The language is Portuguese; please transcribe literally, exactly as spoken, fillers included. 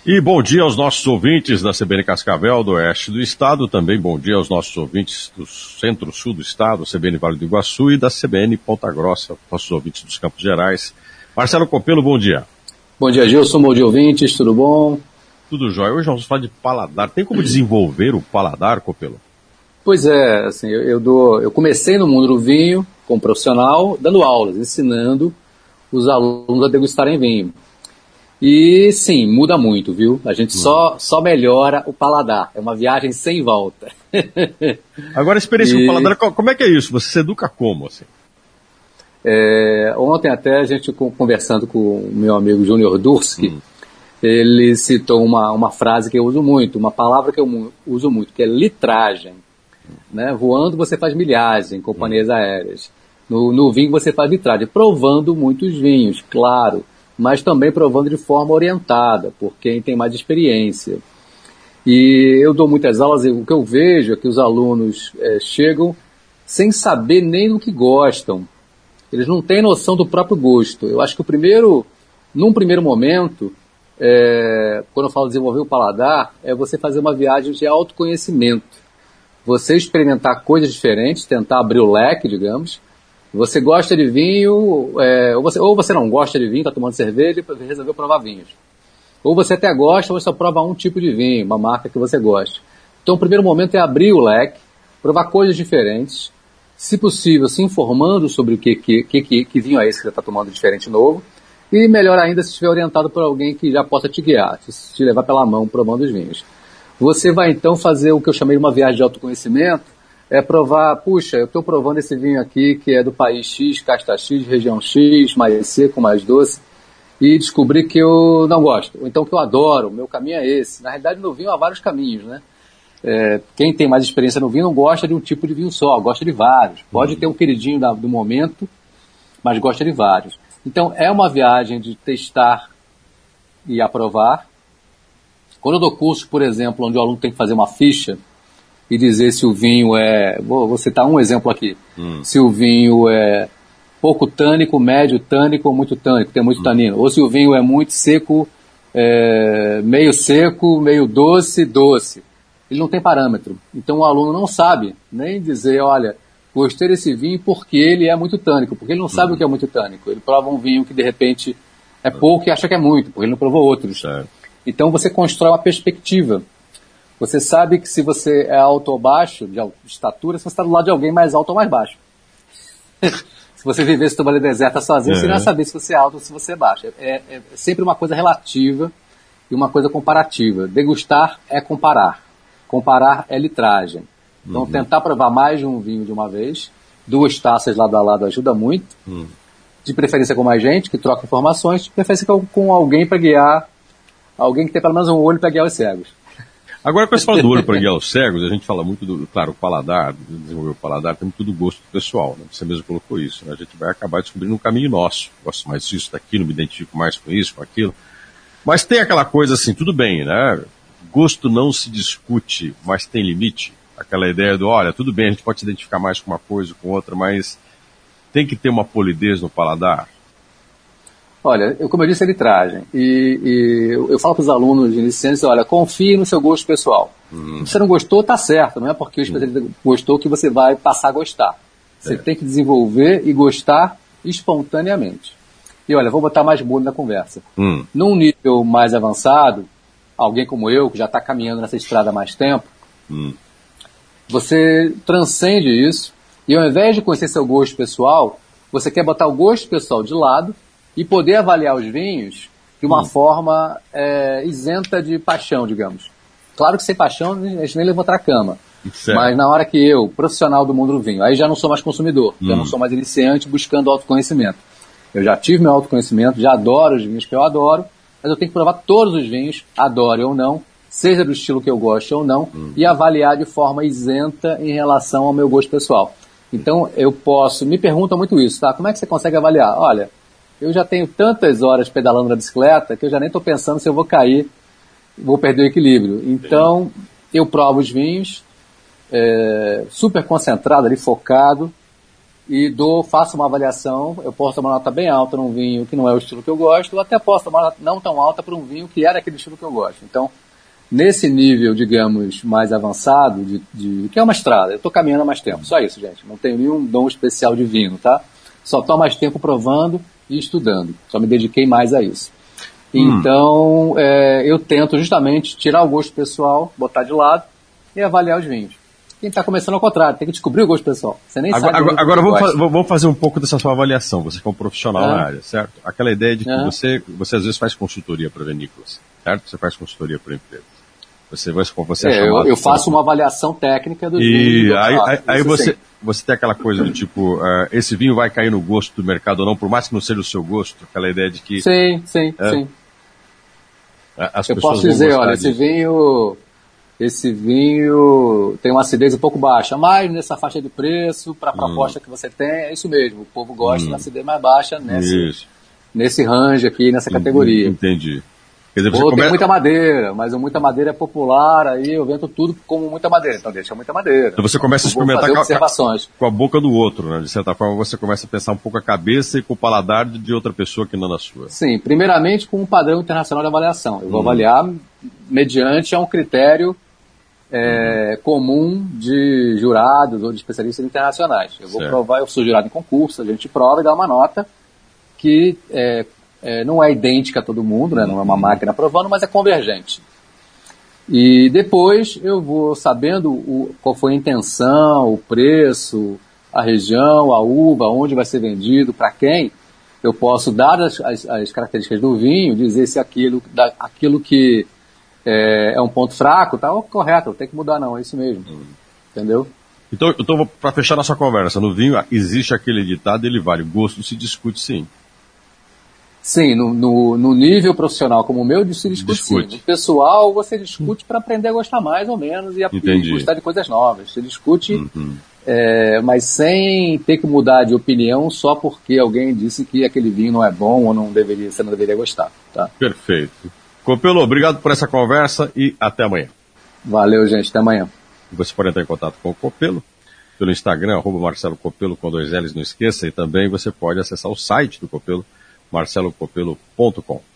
E bom dia aos nossos ouvintes da C B N Cascavel, do oeste do estado. Também bom dia aos nossos ouvintes do centro-sul do estado, C B N Vale do Iguaçu, e da C B N Ponta Grossa, nossos ouvintes dos Campos Gerais. Marcelo Copelo, bom dia. Bom dia, Gilson. Bom dia, ouvintes. Tudo bom? Tudo jóia. Hoje vamos falar de paladar. Tem como desenvolver o paladar, Copelo? Pois é, assim, eu, eu, dou, eu comecei no mundo do vinho como profissional, dando aulas, ensinando os alunos a degustarem vinho. E sim, muda muito, viu? A gente só, só melhora o paladar. É uma viagem sem volta. Agora, a experiência e... com o paladar, como é que é isso? Você se educa como, assim? É, ontem até a gente conversando com o meu amigo Júnior Durski, hum. ele citou uma, uma frase que eu uso muito, uma palavra que eu uso muito, que é litragem. Né? Voando você faz milhagem em companhias hum. aéreas. No, no vinho você faz litragem, provando muitos vinhos, claro, mas também provando de forma orientada, por quem tem mais experiência. E eu dou muitas aulas e o que eu vejo é que os alunos é, chegam sem saber nem do que gostam. Eles não têm noção do próprio gosto. Eu acho que o primeiro, num primeiro momento, é, quando eu falo desenvolver o paladar, é você fazer uma viagem de autoconhecimento. Você experimentar coisas diferentes, tentar abrir o leque, digamos. Você gosta de vinho, é, ou, você, ou você não gosta de vinho, está tomando cerveja e resolveu provar vinhos. Ou você até gosta, ou só prova um tipo de vinho, uma marca que você gosta. Então o primeiro momento é abrir o leque, provar coisas diferentes, se possível se informando sobre o que, que, que, que vinho é esse que você está tomando diferente novo, e melhor ainda se estiver orientado por alguém que já possa te guiar, te levar pela mão provando os vinhos. Você vai então fazer o que eu chamei de uma viagem de autoconhecimento, é provar, puxa, eu estou provando esse vinho aqui que é do país X, casta X, região X, mais seco, mais doce, e descobrir que eu não gosto, ou então que eu adoro, o meu caminho é esse. Na realidade no vinho há vários caminhos, né? É, quem tem mais experiência no vinho não gosta de um tipo de vinho só, gosta de vários. Pode ter um queridinho da, do momento, mas gosta de vários. Então é uma viagem de testar e aprovar. Quando eu dou curso, por exemplo, onde o aluno tem que fazer uma ficha e dizer se o vinho é... Vou, vou citar um exemplo aqui. Hum. Se o vinho é pouco tânico, médio tânico ou muito tânico, tem muito hum. tanino. Ou se o vinho é muito seco, é, meio seco, meio doce, doce. Ele não tem parâmetro. Então o aluno não sabe nem dizer, olha, gostei desse vinho porque ele é muito tânico, porque ele não sabe hum. o que é muito tânico. Ele prova um vinho que de repente é pouco e acha que é muito, porque ele não provou outros. É. Então você constrói uma perspectiva. Você sabe que se você é alto ou baixo, de estatura, você está do lado de alguém mais alto ou mais baixo. Se você vivesse numa ilha deserta sozinho, é. você não ia saber se você é alto ou se você é baixo. É, é, é sempre uma coisa relativa e uma coisa comparativa. Degustar é comparar. Comparar é litragem. Então uhum. tentar provar mais de um vinho de uma vez, duas taças lado a lado ajuda muito. Uhum. De preferência com mais gente, que troca informações, de preferência com, com alguém para guiar, alguém que tem pelo menos um olho para guiar os cegos. Agora, quando você fala do olho para guiar os cegos, a gente fala muito do, claro, o paladar, desenvolver o paladar, tem muito do gosto pessoal, né? Você mesmo colocou isso, né? A gente vai acabar descobrindo um caminho nosso. Gosto mais disso, daquilo, me identifico mais com isso, com aquilo. Mas tem aquela coisa assim, tudo bem, né? Gosto não se discute, mas tem limite. Aquela ideia do, olha, tudo bem, a gente pode se identificar mais com uma coisa ou com outra, mas tem que ter uma polidez no paladar. Olha, eu, como eu disse, é litragem. E, e eu, eu falo para os alunos iniciantes, olha, confie no seu gosto pessoal. Uhum. Se você não gostou, tá certo. Não é porque o especialista uhum. gostou que você vai passar a gostar. Você é. tem que desenvolver e gostar espontaneamente. E olha, vou botar mais molho na conversa. Uhum. Num nível mais avançado, alguém como eu, que já está caminhando nessa estrada há mais tempo, uhum. você transcende isso e ao invés de conhecer seu gosto pessoal, você quer botar o gosto pessoal de lado e poder avaliar os vinhos de uma hum. forma é, isenta de paixão, digamos. Claro que sem paixão a gente nem levanta a cama. Certo. Mas na hora que eu, profissional do mundo do vinho, aí já não sou mais consumidor, hum. já não sou mais iniciante buscando autoconhecimento. Eu já tive meu autoconhecimento, já adoro os vinhos que eu adoro, mas eu tenho que provar todos os vinhos, adore ou não, seja do estilo que eu goste ou não, hum. e avaliar de forma isenta em relação ao meu gosto pessoal. Então eu posso, me perguntam muito isso, tá? Como é que você consegue avaliar? Olha, eu já tenho tantas horas pedalando na bicicleta que eu já nem estou pensando se eu vou cair, vou perder o equilíbrio. Então, eu provo os vinhos, é, super concentrado ali, focado, e dou, faço uma avaliação. Eu posso tomar uma nota bem alta num vinho que não é o estilo que eu gosto, ou até posso tomar uma nota não tão alta para um vinho que era aquele estilo que eu gosto. Então, nesse nível, digamos, mais avançado, de, de que é uma estrada, eu estou caminhando há mais tempo, só isso, gente. Não tenho nenhum dom especial de vinho, tá? Só estou há mais tempo provando e estudando. Só me dediquei mais a isso. Hum. Então, é, eu tento justamente tirar o gosto pessoal, botar de lado e avaliar os vinhos. Quem está começando ao contrário, tem que descobrir o gosto pessoal. Você nem agora, sabe. Agora, agora vamos, fa vamos fazer um pouco dessa sua avaliação. Você que é um profissional ah. na área, certo? Aquela ideia de que ah. você, você às vezes faz consultoria para vinícolas, certo? Você faz consultoria para empresas. Você, você é, é eu, eu faço uma avaliação técnica do vinho. E aí, aí, aí você, você tem aquela coisa do tipo, uh, esse vinho vai cair no gosto do mercado ou não, por mais que não seja o seu gosto, aquela ideia de que... Sim, sim, é, sim. As eu posso dizer, olha, esse vinho, esse vinho tem uma acidez um pouco baixa, mas nessa faixa de preço, para a hum. proposta que você tem, é isso mesmo. O povo gosta hum. da acidez mais baixa nesse, nesse range aqui, nessa categoria. Entendi. Quer dizer, você Ou come... tem muita madeira, mas o muita madeira é popular, aí eu vendo tudo como muita madeira, então deixa muita madeira. Então você começa a experimentar com a, com a boca do outro, né? De certa forma você começa a pensar um pouco a cabeça e com o paladar de outra pessoa que não na sua. Sim, primeiramente com um padrão internacional de avaliação. Eu vou hum. avaliar mediante a um critério é, hum. comum de jurados ou de especialistas internacionais. Eu vou certo. provar, eu sou jurado em concurso, a gente prova e dá uma nota que... É, É, não é idêntica a todo mundo, né? Não é uma máquina provando, mas é convergente. E depois eu vou sabendo o, qual foi a intenção, o preço, a região, a uva, onde vai ser vendido, para quem, eu posso dar as, as, as características do vinho, dizer se aquilo, da, aquilo que é, é um ponto fraco, tá correto, tem que mudar não, é isso mesmo. Hum. Entendeu? Então, então para fechar nossa conversa, no vinho existe aquele ditado, ele vale, gosto se discute sim. Sim, no, no, no nível profissional como o meu, se discute, discute. sim. No pessoal, você discute para aprender a gostar mais ou menos e, a, e gostar de coisas novas. Você discute, uhum. é, mas sem ter que mudar de opinião só porque alguém disse que aquele vinho não é bom ou não deveria, você não deveria gostar. Tá? Perfeito. Copelo, obrigado por essa conversa e até amanhã. Valeu, gente. Até amanhã. Você pode entrar em contato com o Copelo pelo Instagram, arroba Marcelo Copelo com dois L's, não esqueça. E também você pode acessar o site do Copelo, marcelo copelo ponto com.